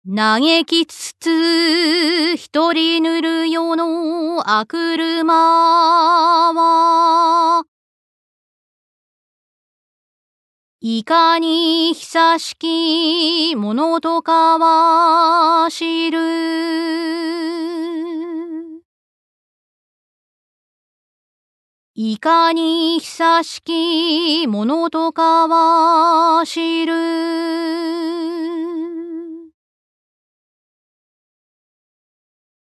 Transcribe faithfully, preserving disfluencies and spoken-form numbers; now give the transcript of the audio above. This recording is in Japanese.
嘆きつつ一人塗る世のあくるまはいかに久しきものとかは知る。いかに久しきものとかは知る。